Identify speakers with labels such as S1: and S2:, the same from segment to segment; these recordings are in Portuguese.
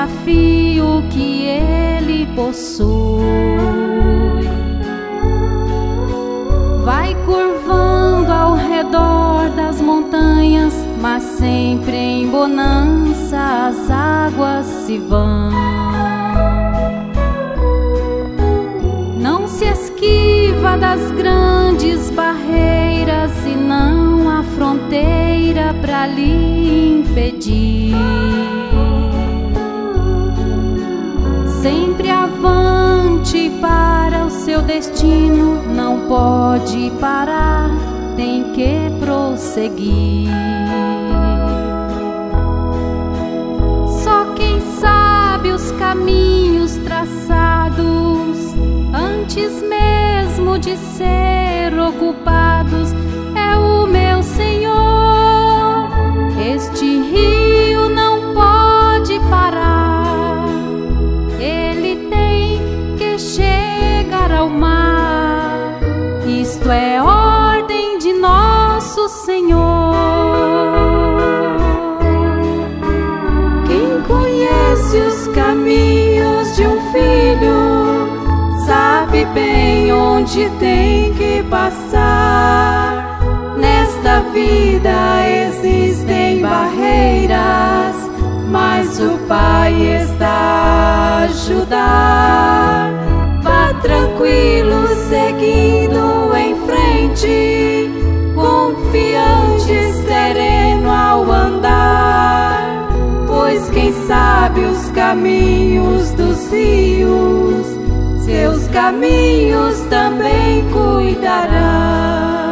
S1: desafio que ele possui. Vai curvando ao redor das montanhas, mas sempre em bonança as águas se vão. Não se esquiva das grandes barreiras e não há fronteira pra lhe impedir. Sempre avante para o seu destino, não pode parar, tem que prosseguir. Só quem sabe os caminhos traçados, antes mesmo de ser ocupados, é o meu Senhor. Este rio não pode parar, ele tem que chegar ao mar. Isto é ordem de nosso Senhor. Quem conhece os caminhos de um filho sabe bem onde tem que passar. Nesta vida existem barreiras, mas o Pai está a ajudar. Vá tranquilo, seguindo em frente, confiante, sereno ao andar. Pois quem sabe os caminhos dos rios, seus caminhos também cuidará.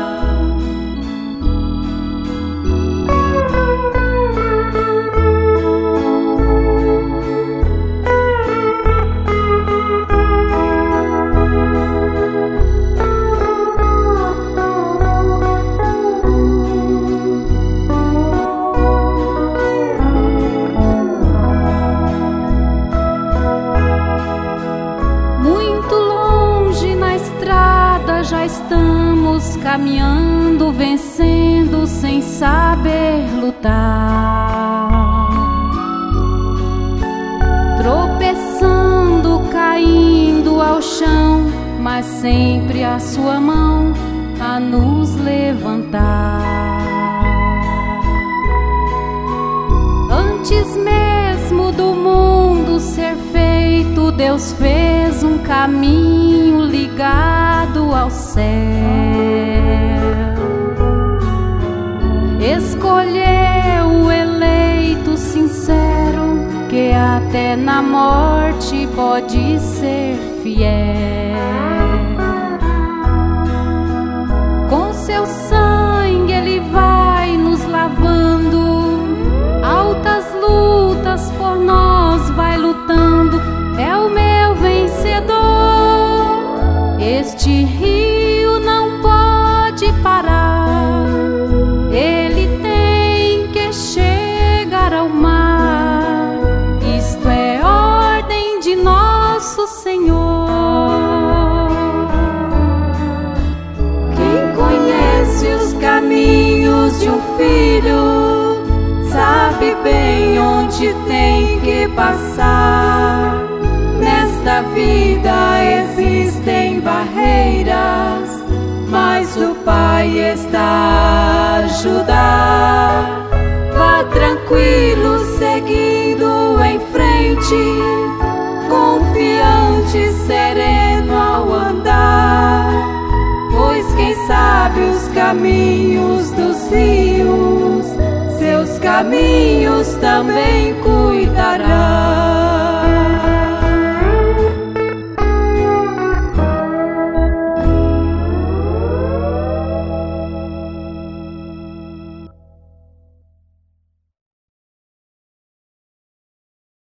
S1: Já estamos caminhando, vencendo sem saber lutar, tropeçando, caindo ao chão, mas sempre a sua mão a nos levantar. Antes mesmo do mundo ser feito, Deus fez um caminho ligado ao céu. Escolheu o eleito sincero, que até na morte pode ser fiel. Com seu sangue ele vai nos lavando, altas lutas por nós vai lutando. É o meu vencedor. Este rio não pode parar, ele tem que chegar ao mar. Isto é ordem de nosso Senhor. Quem conhece os caminhos de um filho sabe bem onde tem que passar. Nesta vida existem barreiras, mas o Pai está a ajudar. Vá tranquilo, seguindo em frente, confiante, sereno ao andar. Pois quem sabe os caminhos dos rios, seus caminhos também cuidará.